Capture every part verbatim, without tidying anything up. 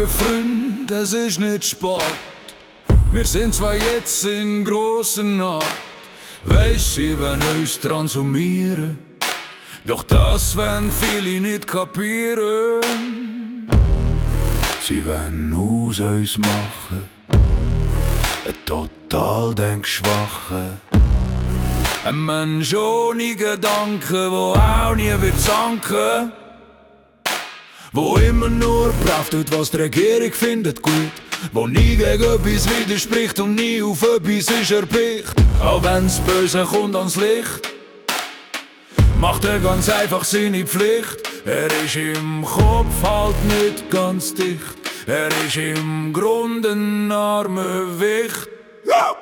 liebe Freund, es ist nicht spät. Wir sind zwar jetzt in grossen Not, weisst, sie wollen uns transformieren, doch das wollen viele nicht kapieren. Sie wollen aus uns machen ein total denkschwache, ein Mensch ohne Gedanken, wo auch nie wird zanken, wo immer nur brav tut, was die Regierung findet gut, wo nie gegen etwas widerspricht und nie auf etwas ist erpicht. Auch wenn's Böse kommt ans Licht, macht er ganz einfach seine Pflicht. Er ist im Kopf halt nicht ganz dicht, er ist im Grunde ein armer Wicht. Ja!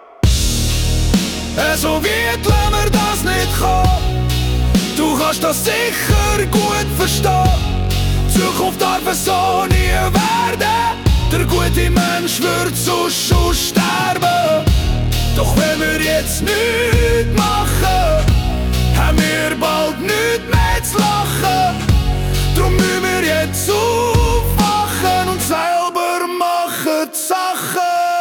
So weit lassen wir das nicht kommen, du kannst das sicher gut verstehen. Zukunft darf es so nie werden, der gute Mensch wird sonst schon sterben. Doch wenn wir jetzt nichts machen, haben wir bald nichts mehr zu lachen. Drum müssen wir jetzt aufwachen und selber machen die Sachen.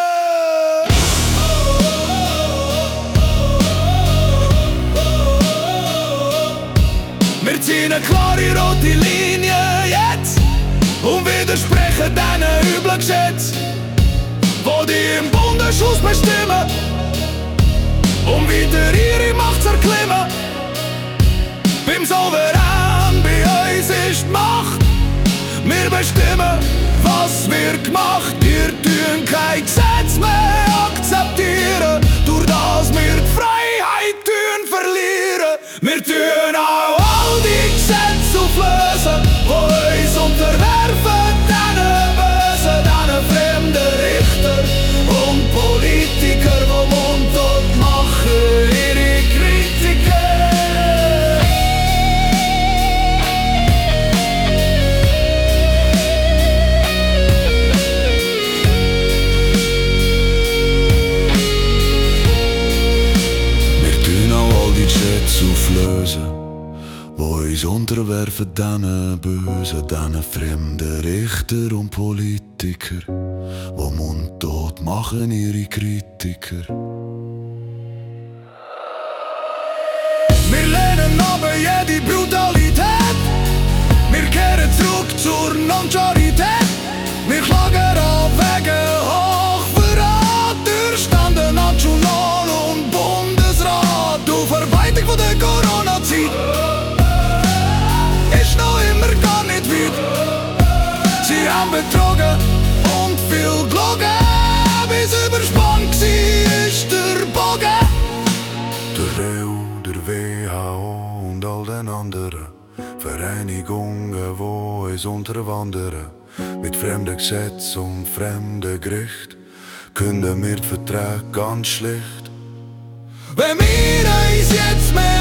Wir ziehen eine klare rote Linie jetzt und widersprechen diesen üblen Gesetzen, wo die im Bundeshaus bestimmen, um wieder ihre Macht zu erklimmen. Beim Souverän bei uns ist die Macht, wir bestimmen, was wird gemacht. Wir tun kein Gesetz mehr akzeptieren, durch das wir die Freiheit tun verlieren. Wir tun auch all die Gesetze auflösen, wo uns unterwerfen, diesen Bösen, diesen fremden Richter und Politiker, die mundtot machen ihre Kritiker. Auflösen, wo uns unterwerfen, diesen Bösen, diesen fremden Richter und Politiker, wo mundtot machen ihre Kritiker. Wir lehnen aber jede Brutalität, wir kehren zurück zur Noncharität. Wir klagen an wegen Hochverrat, durchstanden national und Bundesrat. Aufarbeitung von der Corona-Zeit ist noch immer gar nicht weit. Sie haben betrogen und viel gelogen, bis überspannt war ist der Bogen. Der E U, der W H O und all den anderen Vereinigungen, die uns unterwandern, mit fremden Gesetzen und fremden Gericht künden wir die Verträge ganz schlicht. Wenn wir uns jetzt mehr